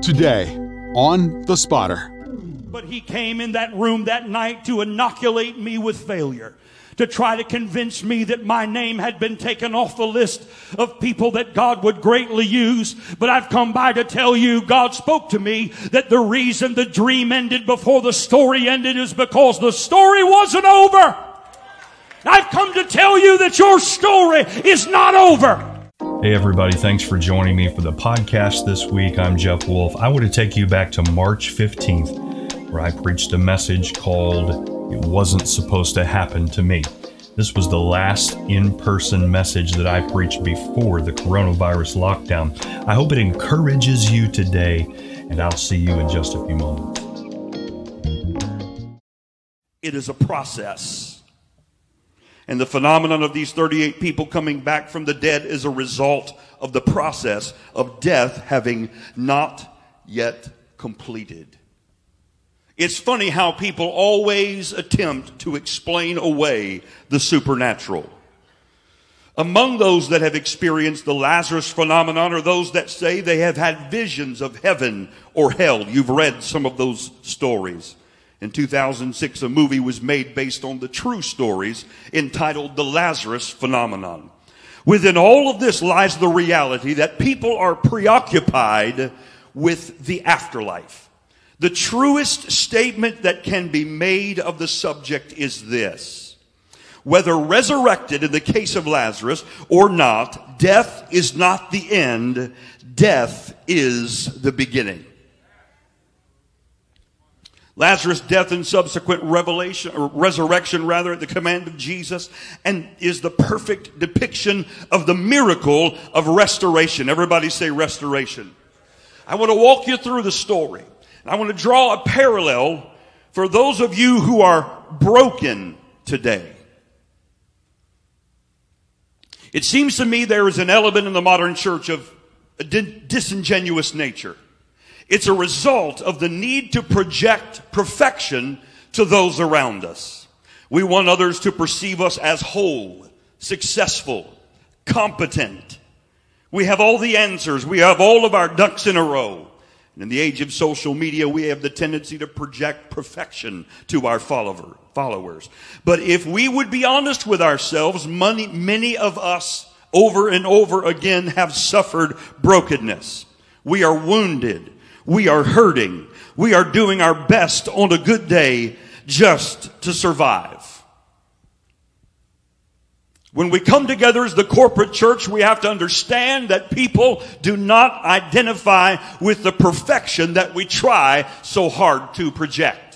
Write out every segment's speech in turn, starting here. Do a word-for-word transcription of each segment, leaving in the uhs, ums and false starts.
Today on The Spotter. But he came in that room that night to inoculate me with failure, to try to convince me that my name had been taken off the list of people that God would greatly use. But I've come by to tell you, God spoke to me that the reason the dream ended before the story ended is because the story wasn't over. I've come to tell you that your story is not over. Hey everybody, thanks for joining me for the podcast this week. I'm Jeff Wolf. I want to take you back to March fifteenth, where I preached a message called It Wasn't Supposed to Happen to Me. This was the last in-person message that I preached before the coronavirus lockdown. I hope it encourages you today, and I'll see you in just a few moments. It is a process. And the phenomenon of these thirty-eight people coming back from the dead is a result of the process of death having not yet completed. It's funny how people always attempt to explain away the supernatural. Among those that have experienced the Lazarus phenomenon are those that say they have had visions of heaven or hell. You've read some of those stories. In two thousand six, a movie was made based on the true stories entitled The Lazarus Phenomenon. Within all of this lies the reality that people are preoccupied with the afterlife. The truest statement that can be made of the subject is this: whether resurrected in the case of Lazarus or not, death is not the end. Death is the beginning. Lazarus' death and subsequent revelation, or resurrection rather, at the command of Jesus, and is the perfect depiction of the miracle of restoration. Everybody say restoration. I want to walk you through the story. I want to draw a parallel for those of you who are broken today. It seems to me there is an element in the modern church of a disingenuous nature. It's a result of the need to project perfection to those around us. We want others to perceive us as whole, successful, competent. We have all the answers. We have all of our ducks in a row. And in the age of social media, we have the tendency to project perfection to our follower, followers. But if we would be honest with ourselves, many, many of us over and over again have suffered brokenness. We are wounded. We are hurting. We are doing our best on a good day just to survive. When we come together as the corporate church, we have to understand that people do not identify with the perfection that we try so hard to project.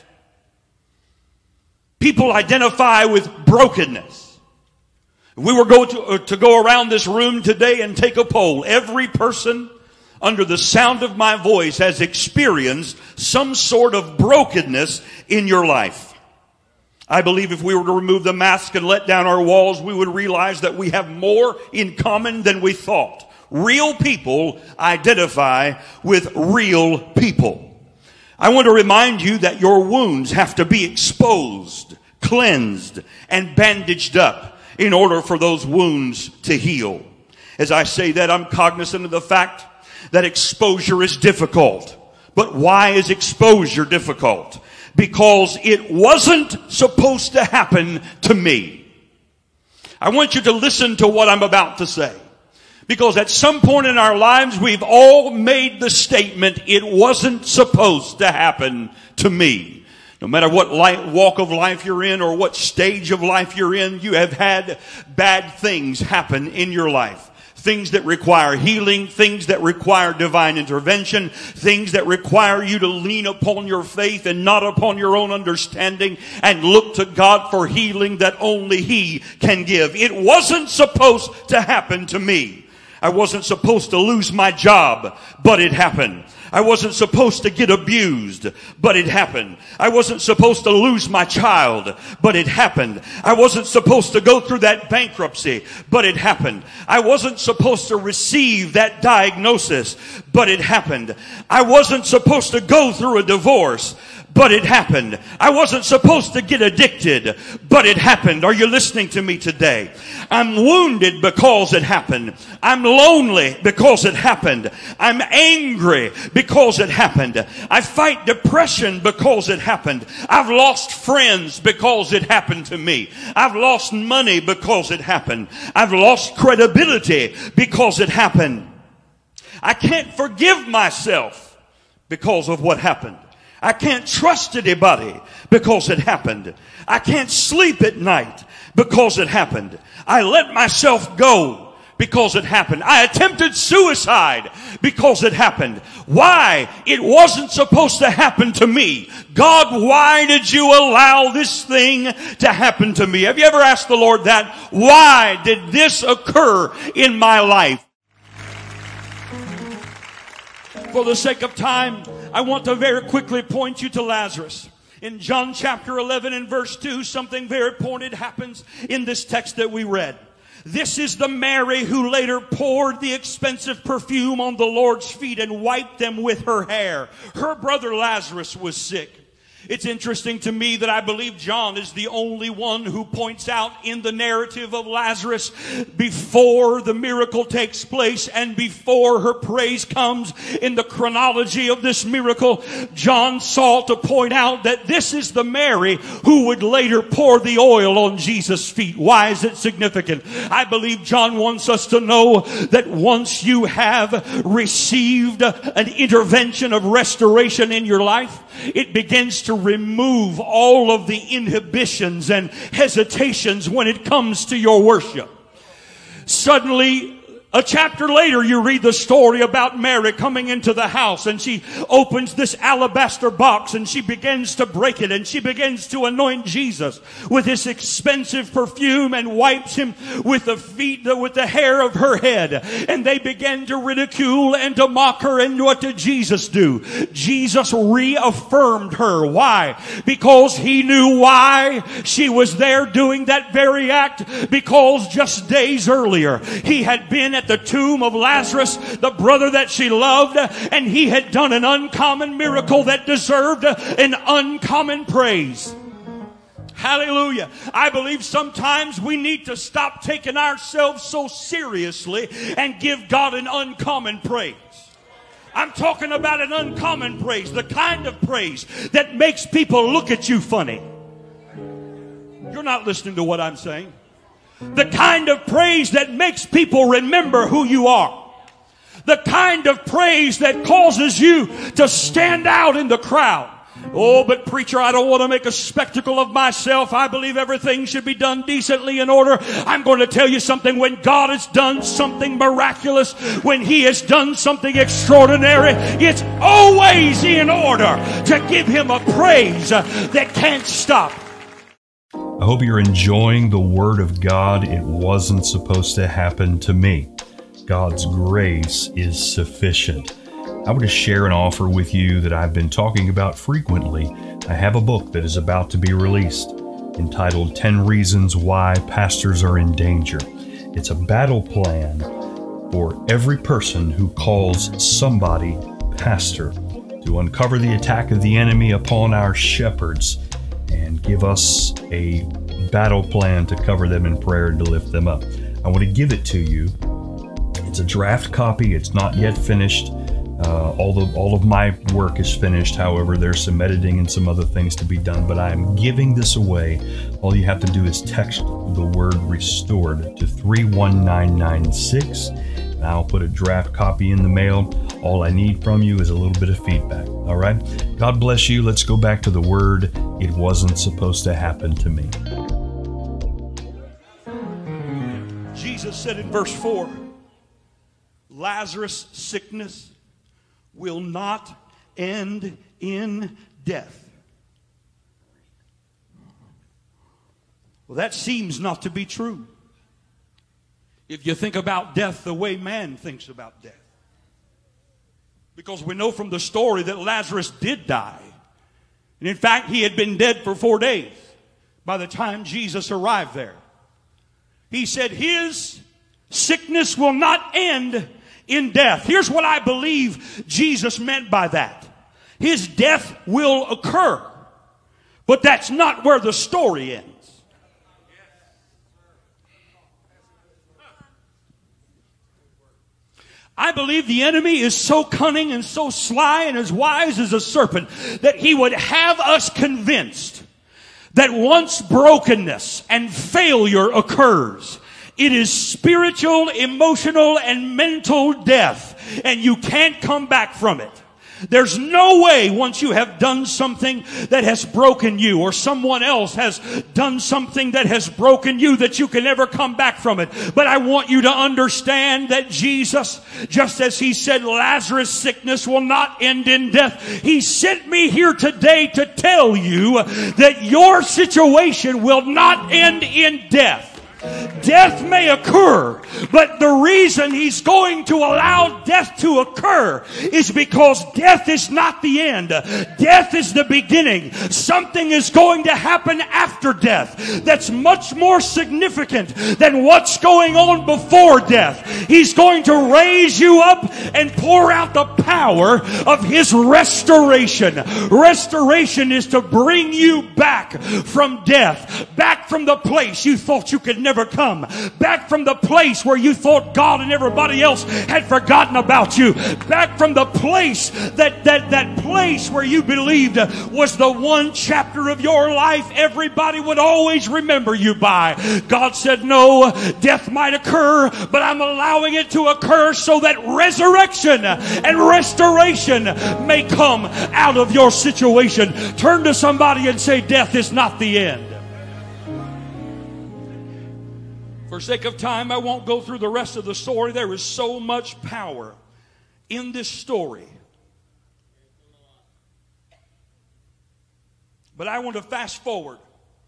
People identify with brokenness. If we were go to, uh, to go around this room today and take a poll, every person under the sound of my voice has experienced some sort of brokenness in your life. I believe if we were to remove the mask and let down our walls, we would realize that we have more in common than we thought. Real people identify with real people. I want to remind you that your wounds have to be exposed, cleansed, and bandaged up in order for those wounds to heal. As I say that, I'm cognizant of the fact that exposure is difficult. But why is exposure difficult? Because it wasn't supposed to happen to me. I want you to listen to what I'm about to say. Because at some point in our lives, we've all made the statement, it wasn't supposed to happen to me. No matter what life, walk of life you're in or what stage of life you're in, you have had bad things happen in your life. Things that require healing, things that require divine intervention, things that require you to lean upon your faith and not upon your own understanding and look to God for healing that only He can give. It wasn't supposed to happen to me. I wasn't supposed to lose my job, but it happened. I wasn't supposed to get abused, but it happened. I wasn't supposed to lose my child, but it happened. I wasn't supposed to go through that bankruptcy, but it happened. I wasn't supposed to receive that diagnosis, but it happened. I wasn't supposed to go through a divorce, but it happened. I wasn't supposed to get addicted, but it happened. Are you listening to me today? I'm wounded because it happened. I'm lonely because it happened. I'm angry because it happened. I fight depression because it happened. I've lost friends because it happened to me. I've lost money because it happened. I've lost credibility because it happened. I can't forgive myself because of what happened. I can't trust anybody because it happened. I can't sleep at night because it happened. I let myself go because it happened. I attempted suicide because it happened. Why? It wasn't supposed to happen to me. God, why did you allow this thing to happen to me? Have you ever asked the Lord that? Why did this occur in my life? For the sake of time, I want to very quickly point you to Lazarus. In John chapter eleven and verse two, something very pointed happens in this text that we read. This is the Mary who later poured the expensive perfume on the Lord's feet and wiped them with her hair. Her brother Lazarus was sick. It's interesting to me that I believe John is the only one who points out in the narrative of Lazarus before the miracle takes place and before her praise comes in the chronology of this miracle. John sought to point out that this is the Mary who would later pour the oil on Jesus' feet. Why is it significant? I believe John wants us to know that once you have received an intervention of restoration in your life, it begins to remove all of the inhibitions and hesitations when it comes to your worship. Suddenly, a chapter later, you read the story about Mary coming into the house, and she opens this alabaster box and she begins to break it, and she begins to anoint Jesus with this expensive perfume and wipes him with the feet, with the hair of her head. And they begin to ridicule and to mock her. And what did Jesus do? Jesus reaffirmed her. Why? Because he knew why she was there doing that very act. Because just days earlier, he had been at the tomb of Lazarus, the brother that she loved, and he had done an uncommon miracle that deserved an uncommon praise. Hallelujah. I believe sometimes we need to stop taking ourselves so seriously and give God an uncommon praise. I'm talking about an uncommon praise, the kind of praise that makes people look at you funny. You're not listening to what I'm saying. The kind of praise that makes people remember who you are. The kind of praise that causes you to stand out in the crowd. Oh, but preacher, I don't want to make a spectacle of myself. I believe everything should be done decently in order. I'm going to tell you something. When God has done something miraculous, when He has done something extraordinary, it's always in order to give Him a praise that can't stop. I hope you're enjoying the Word of God. It wasn't supposed to happen to me. God's grace is sufficient. I want to share an offer with you that I've been talking about frequently. I have a book that is about to be released entitled ten Reasons Why Pastors Are in Danger. It's a battle plan for every person who calls somebody pastor to uncover the attack of the enemy upon our shepherds and give us a battle plan to cover them in prayer and to lift them up. I want to give it to you. It's a draft copy. It's not yet finished. Uh, all, the, all of my work is finished. However, there's some editing and some other things to be done, but I'm giving this away. All you have to do is text the word restored to three one nine nine six. And I'll put a draft copy in the mail. All I need from you is a little bit of feedback. All right? God bless you. Let's go back to the word. It wasn't supposed to happen to me. Jesus said in verse four, Lazarus' sickness will not end in death. Well, that seems not to be true. If you think about death the way man thinks about death. Because we know from the story that Lazarus did die. And in fact, he had been dead for four days by the time Jesus arrived there. He said his sickness will not end in death. Here's what I believe Jesus meant by that. His death will occur. But that's not where the story ends. I believe the enemy is so cunning and so sly and as wise as a serpent that he would have us convinced that once brokenness and failure occurs, it is spiritual, emotional, and mental death, and you can't come back from it. There's no way once you have done something that has broken you, or someone else has done something that has broken you, that you can ever come back from it. But I want you to understand that Jesus, just as He said Lazarus' sickness will not end in death, He sent me here today to tell you that your situation will not end in death. Death may occur, but the reason He's going to allow death to occur is because death is not the end. Death is the beginning. Something is going to happen after death that's much more significant than what's going on before death. He's going to raise you up and pour out the power of His restoration. Restoration is to bring you back from death, back from the place you thought you could never come, back from the place where you thought God and everybody else had forgotten about you, back from the place that that that place where you believed was the one chapter of your life everybody would always remember you by. God said, no, death might occur, but I'm allowing it to occur so that resurrection and restoration may come out of your situation. Turn to somebody and say, death is not the end. For sake of time, I won't go through the rest of the story. There is so much power in this story. But I want to fast forward.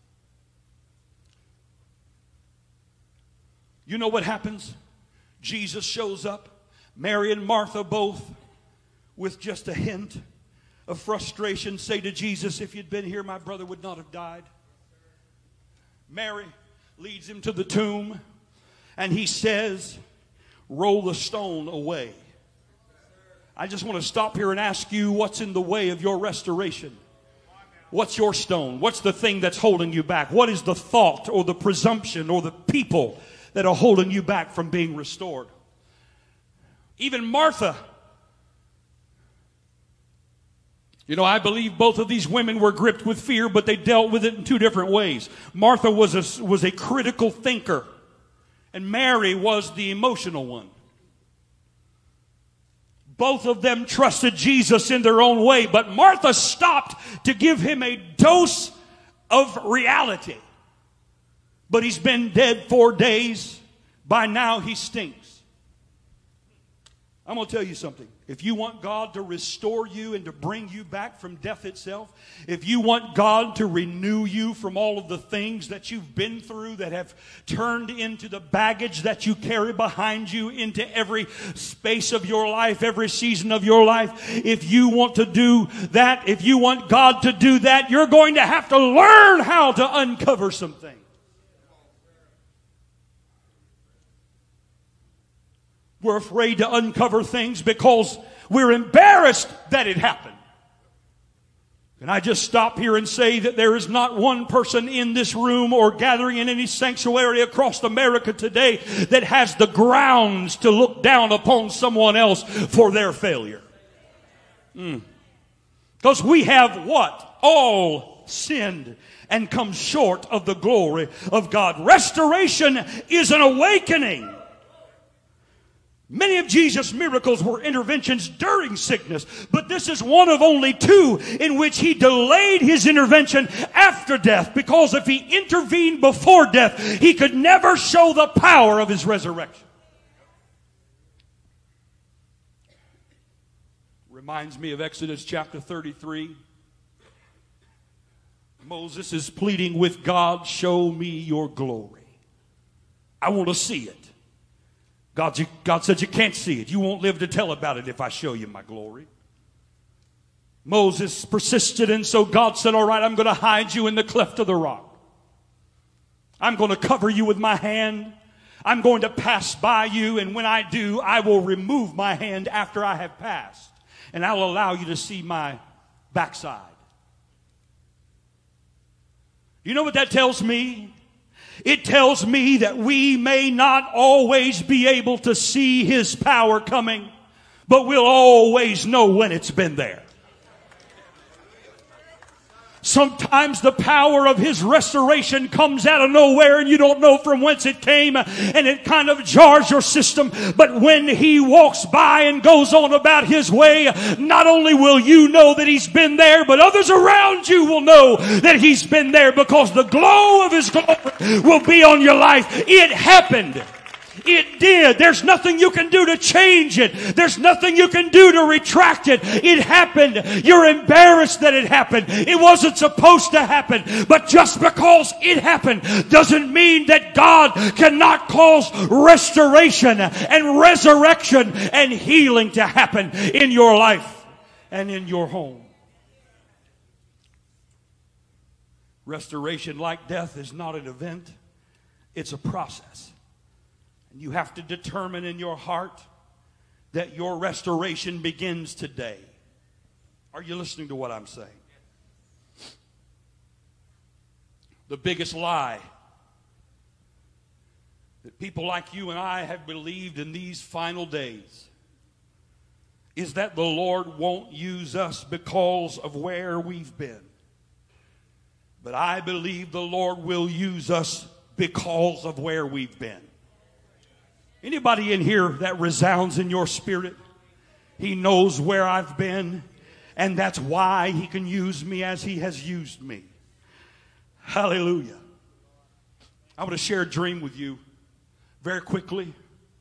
You know what happens? Jesus shows up. Mary and Martha both, with just a hint of frustration, say to Jesus, if you'd been here, my brother would not have died. Mary leads him to the tomb, and he says, roll the stone away. I just want to stop here and ask you, what's in the way of your restoration? What's your stone? What's the thing that's holding you back? What is the thought or the presumption or the people that are holding you back from being restored? Even Martha. You know, I believe both of these women were gripped with fear, but they dealt with it in two different ways. Martha was a, was a critical thinker, and Mary was the emotional one. Both of them trusted Jesus in their own way, but Martha stopped to give him a dose of reality. But he's been dead four days. By now he stinks. I'm going to tell you something. If you want God to restore you and to bring you back from death itself, if you want God to renew you from all of the things that you've been through that have turned into the baggage that you carry behind you into every space of your life, every season of your life, if you want to do that, if you want God to do that, you're going to have to learn how to uncover some things. We're afraid to uncover things because we're embarrassed that it happened. Can I just stop here and say that there is not one person in this room or gathering in any sanctuary across America today that has the grounds to look down upon someone else for their failure. Mm. Because we have what? All sinned and come short of the glory of God. Restoration is an awakening. Many of Jesus' miracles were interventions during sickness, but this is one of only two in which He delayed His intervention after death, because if He intervened before death, He could never show the power of His resurrection. Reminds me of Exodus chapter thirty-three. Moses is pleading with God, show me your glory. I want to see it. God, you, God said you can't see it. You won't live to tell about it if I show you my glory. Moses persisted, and so God said, all right, I'm going to hide you in the cleft of the rock. I'm going to cover you with my hand. I'm going to pass by you, and when I do, I will remove my hand after I have passed, and I'll allow you to see my backside. You know what that tells me? It tells me that we may not always be able to see His power coming, but we'll always know when it's been there. Sometimes the power of His restoration comes out of nowhere and you don't know from whence it came, and it kind of jars your system. But when He walks by and goes on about His way, not only will you know that He's been there, but others around you will know that He's been there, because the glow of His glory will be on your life. It happened. It did. There's nothing you can do to change it. There's nothing you can do to retract it. It happened. You're embarrassed that it happened. It wasn't supposed to happen. But just because it happened doesn't mean that God cannot cause restoration and resurrection and healing to happen in your life and in your home. Restoration, like death, is not an event. It's a process. And you have to determine in your heart that your restoration begins today. Are you listening to what I'm saying? The biggest lie that people like you and I have believed in these final days is that the Lord won't use us because of where we've been. But I believe the Lord will use us because of where we've been. Anybody in here that resounds in your spirit? He knows where I've been, and that's why He can use me as He has used me. Hallelujah. I want to share a dream with you very quickly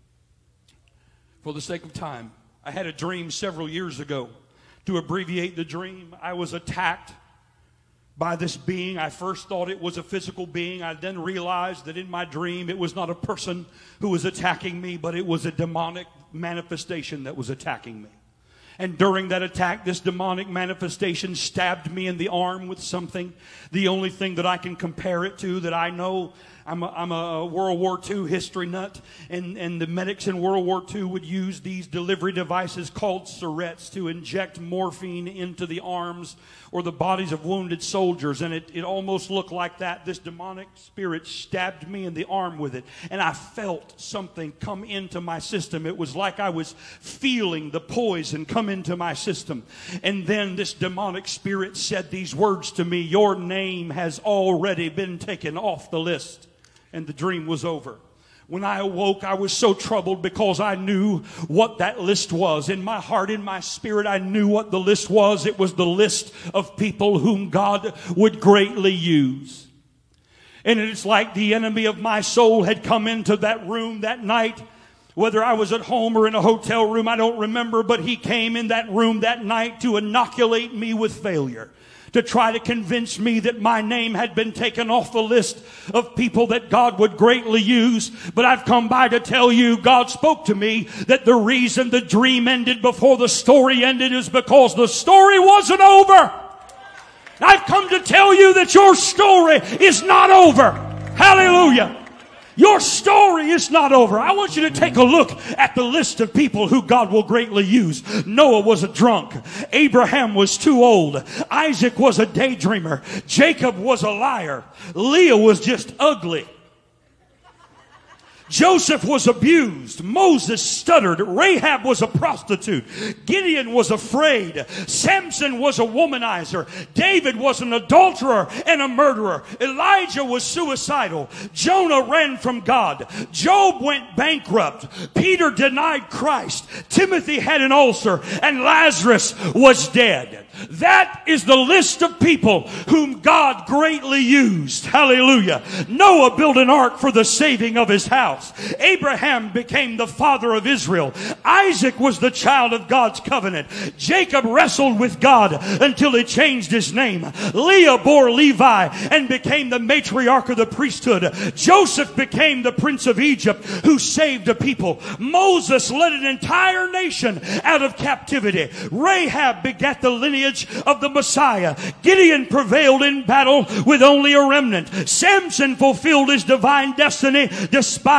for the sake of time. I had a dream several years ago. To abbreviate the dream, I was attacked by this being. I first thought it was a physical being. I then realized that in my dream it was not a person who was attacking me, but it was a demonic manifestation that was attacking me. And during that attack, this demonic manifestation stabbed me in the arm with something. The only thing that I can compare it to, that I know, I'm a, I'm a World War Two history nut, and, and the medics in World War Two would use these delivery devices called syrettes to inject morphine into the arms or the bodies of wounded soldiers, and it, it almost looked like that. This demonic spirit stabbed me in the arm with it, and I felt something come into my system. It was like I was feeling the poison come into my system. And then this demonic spirit said these words to me: "Your name has already been taken off the list." And the dream was over. When I awoke, I was so troubled because I knew what that list was. In my heart, in my spirit, I knew what the list was. It was the list of people whom God would greatly use. And it's like the enemy of my soul had come into that room that night. Whether I was at home or in a hotel room, I don't remember, but he came in that room that night to inoculate me with failure, to try to convince me that my name had been taken off the list of people that God would greatly use. But I've come by to tell you, God spoke to me that the reason the dream ended before the story ended is because the story wasn't over. I've come to tell you that your story is not over. Hallelujah. Your story is not over. I want you to take a look at the list of people who God will greatly use. Noah was a drunk. Abraham was too old. Isaac was a daydreamer. Jacob was a liar. Leah was just ugly. Joseph was abused. Moses stuttered. Rahab was a prostitute. Gideon was afraid. Samson was a womanizer. David was an adulterer and a murderer. Elijah was suicidal. Jonah ran from God. Job went bankrupt. Peter denied Christ. Timothy had an ulcer. And Lazarus was dead. That is the list of people whom God greatly used. Hallelujah. Noah built an ark for the saving of his house. Abraham became the father of Israel. Isaac was the child of God's covenant. Jacob wrestled with God until he changed his name. Leah bore Levi and became the matriarch of the priesthood. Joseph became the prince of Egypt who saved a people. Moses led an entire nation out of captivity. Rahab begat the lineage of the Messiah. Gideon prevailed in battle with only a remnant. Samson fulfilled his divine destiny despite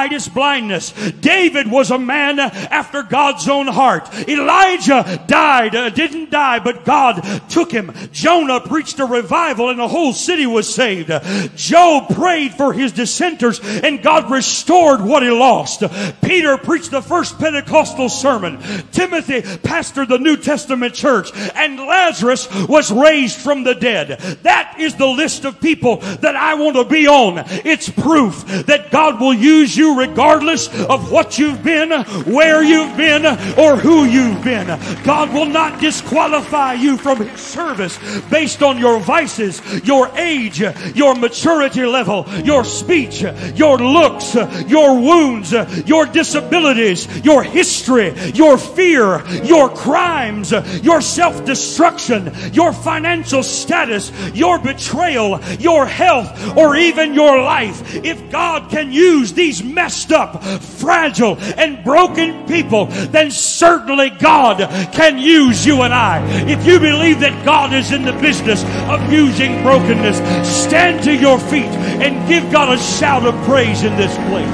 arthritis, blindness. David was a man after God's own heart. Elijah died, uh, didn't die, but God took him. Jonah preached a revival and the whole city was saved. Job prayed for his dissenters and God restored what he lost. Peter preached the first Pentecostal sermon. Timothy pastored the New Testament church, and Lazarus was raised from the dead. That is the list of people that I want to be on. It's proof that God will use you regardless of what you've been, where you've been, or who you've been. God will not disqualify you from His service based on your vices, your age, your maturity level, your speech, your looks, your wounds, your disabilities, your history, your fear, your crimes, your self-destruction, your financial status, your betrayal, your health, or even your life. If God can use these messed up, fragile, and broken people, then certainly God can use you and I. If you believe that God is in the business of using brokenness, stand to your feet and give God a shout of praise in this place.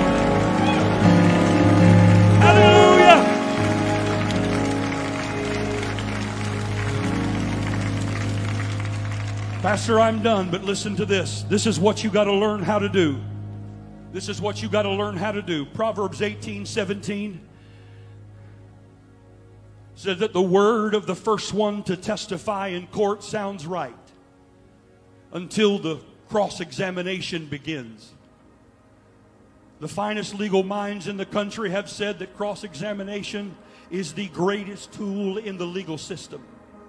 Hallelujah! Pastor, I'm done, but listen to this. This is what you got to learn how to do. This is what you got to learn how to do. Proverbs eighteen seventeen says that the word of the first one to testify in court sounds right until the cross-examination begins. The finest legal minds in the country have said that cross-examination is the greatest tool in the legal system.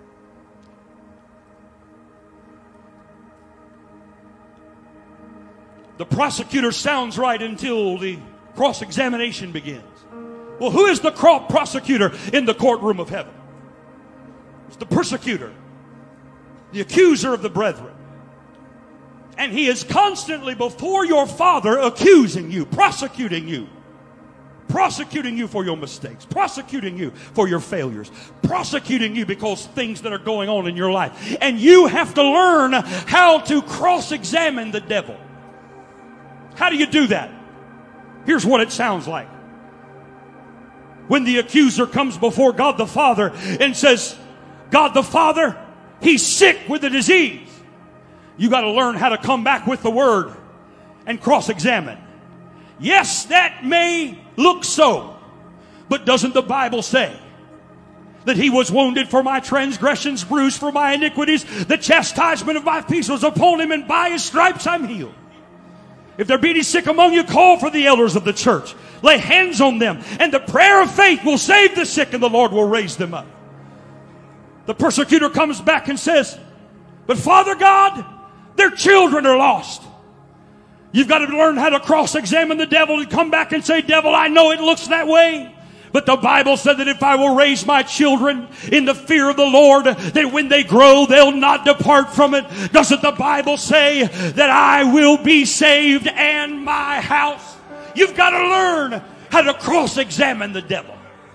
The prosecutor sounds right until the cross-examination begins. Well, who is the prosecutor in the courtroom of heaven? It's the persecutor, the accuser of the brethren. And he is constantly before your Father accusing you, prosecuting you. Prosecuting you for your mistakes, prosecuting you for your failures, prosecuting you because things that are going on in your life. And you have to learn how to cross-examine the devil. How do you do that? Here's what it sounds like. When the accuser comes before God the Father and says, God the Father, he's sick with a disease. You got to learn how to come back with the word and cross-examine. Yes, that may look so, but doesn't the Bible say that he was wounded for my transgressions, bruised for my iniquities? The chastisement of my peace was upon him, and by his stripes I'm healed. If there be any sick among you, call for the elders of the church. Lay hands on them, and the prayer of faith will save the sick, and the Lord will raise them up. The persecutor comes back and says, but Father God, their children are lost. You've got to learn how to cross-examine the devil and come back and say, devil, I know it looks that way, but the Bible said that if I will raise my children in the fear of the Lord, that when they grow, they'll not depart from it. Doesn't the Bible say that I will be saved and my house? You've got to learn how to cross-examine the devil.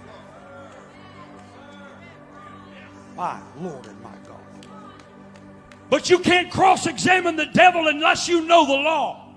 My Lord and my God. But you can't cross-examine the devil unless you know the law.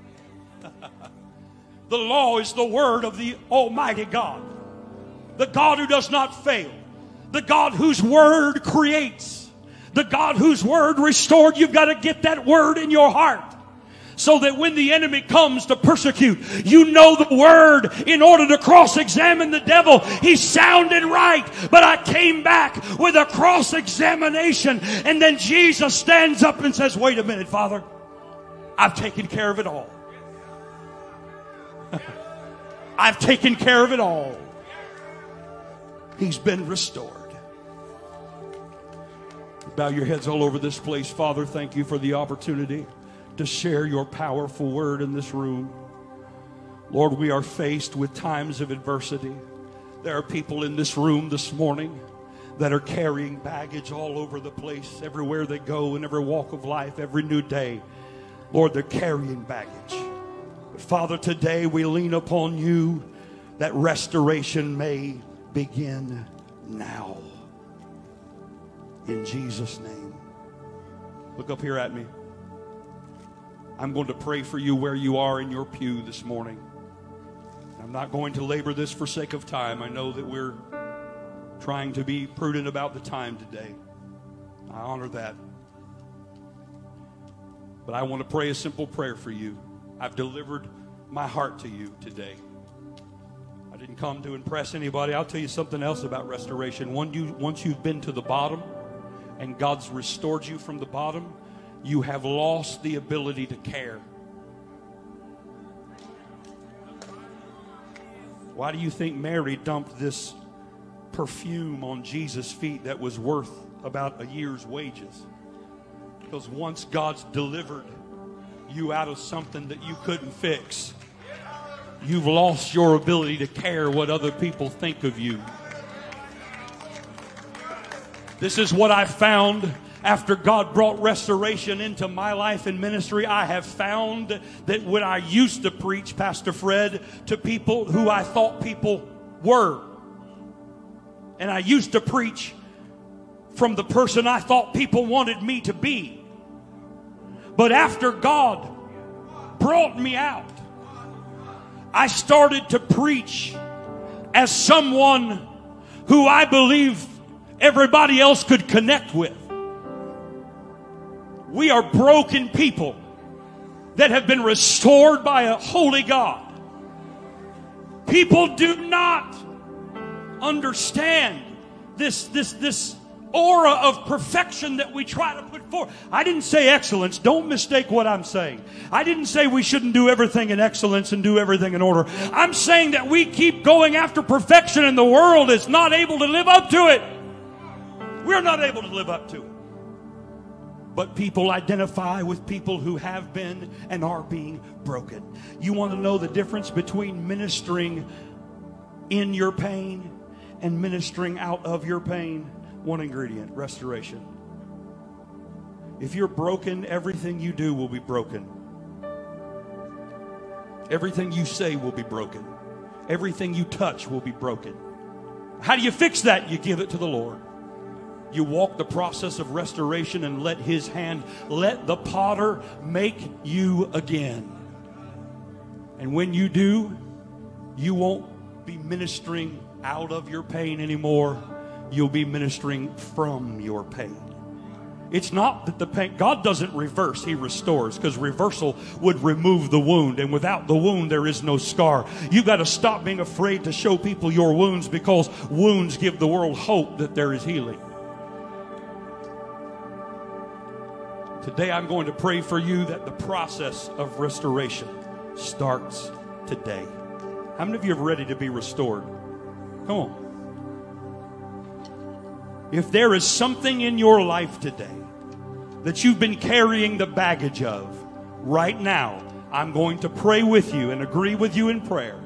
The law is the word of the Almighty God. The God who does not fail. The God whose word creates. The God whose word restored. You've got to get that word in your heart, so that when the enemy comes to persecute, you know the word in order to cross-examine the devil. He sounded right, but I came back with a cross-examination. And then Jesus stands up and says, wait a minute, Father, I've taken care of it all. I've taken care of it all. He's been restored. Bow your heads all over this place. Father, thank you for the opportunity to share your powerful word in this room. Lord, we are faced with times of adversity. There are people in this room this morning that are carrying baggage all over the place, everywhere they go, in every walk of life, every new day. Lord, they're carrying baggage. But Father, today we lean upon you that restoration may begin now. In Jesus' name. Look up here at me. I'm going to pray for you where you are in your pew this morning. I'm not going to labor this for sake of time. I know that we're trying to be prudent about the time today. I honor that. But I want to pray a simple prayer for you. I've delivered my heart to you today. I didn't come to impress anybody. I'll tell you something else about restoration. Once, you, once you've been to the bottom and God's restored you from the bottom, you have lost the ability to care. Why do you think Mary dumped this perfume on Jesus' feet that was worth about a year's wages? Because once God's delivered you out of something that you couldn't fix, you've lost your ability to care what other people think of you. This is what I found after God brought restoration into my life and ministry. I have found that when I used to preach, Pastor Fred, to people who I thought people were, and I used to preach from the person I thought people wanted me to be. But after God brought me out, I started to preach as someone who I believe everybody else could connect with. We are broken people that have been restored by a holy God. People do not understand this, this, this aura of perfection that we try to put forth. I didn't say excellence. Don't mistake what I'm saying. I didn't say we shouldn't do everything in excellence and do everything in order. I'm saying that we keep going after perfection and the world is not able to live up to it. We're not able to live up to it. But people identify with people who have been and are being broken. You want to know the difference between ministering in your pain and ministering out of your pain? One ingredient: restoration. If you're broken, everything you do will be broken. Everything you say will be broken. Everything you touch will be broken. How do you fix that? You give it to the Lord. You walk the process of restoration and let His hand, let the potter make you again. And when you do, you won't be ministering out of your pain anymore. You'll be ministering from your pain. It's not that the pain, God doesn't reverse, He restores, because reversal would remove the wound, and without the wound there is no scar. You've got to stop being afraid to show people your wounds, because wounds give the world hope that there is healing. Today I'm going to pray for you that the process of restoration starts today. How many of you are ready to be restored? Come on. If there is something in your life today that you've been carrying the baggage of, right now, I'm going to pray with you and agree with you in prayer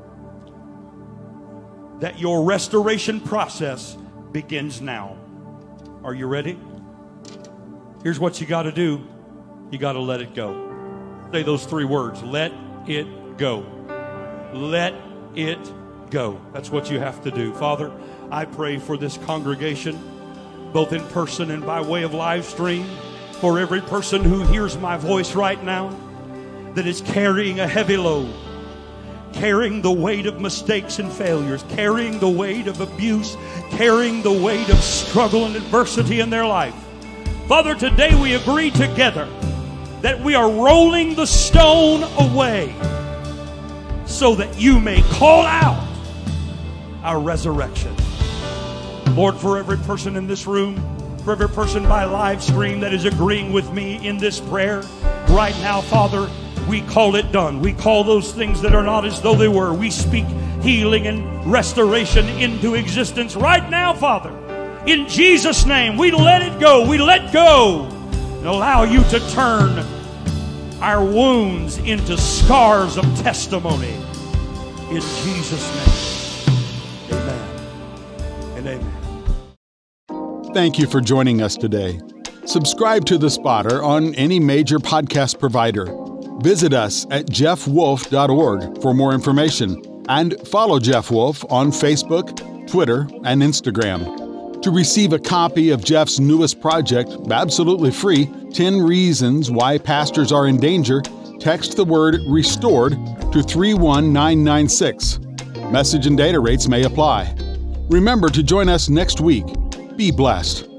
that your restoration process begins now. Are you ready? Here's what you got to do. You got to let it go. Say those three words. Let it go. Let it go. That's what you have to do. Father, I pray for this congregation, both in person and by way of live stream, for every person who hears my voice right now that is carrying a heavy load, carrying the weight of mistakes and failures, carrying the weight of abuse, carrying the weight of struggle and adversity in their life. Father, today we agree together that we are rolling the stone away so that you may call out our resurrection. Lord, for every person in this room, for every person by live stream that is agreeing with me in this prayer, right now, Father, we call it done. We call those things that are not as though they were. We speak healing and restoration into existence right now, Father. In Jesus' name, we let it go. We let go and allow you to turn our wounds into scars of testimony. In Jesus' name, amen and amen. Thank you for joining us today. Subscribe to The Spotter on any major podcast provider. Visit us at jeff wolf dot org for more information, and follow Jeff Wolf on Facebook, Twitter, and Instagram. To receive a copy of Jeff's newest project, absolutely free, ten Reasons Why Pastors Are in Danger, text the word RESTORED to three one nine nine six. Message and data rates may apply. Remember to join us next week. Be blessed.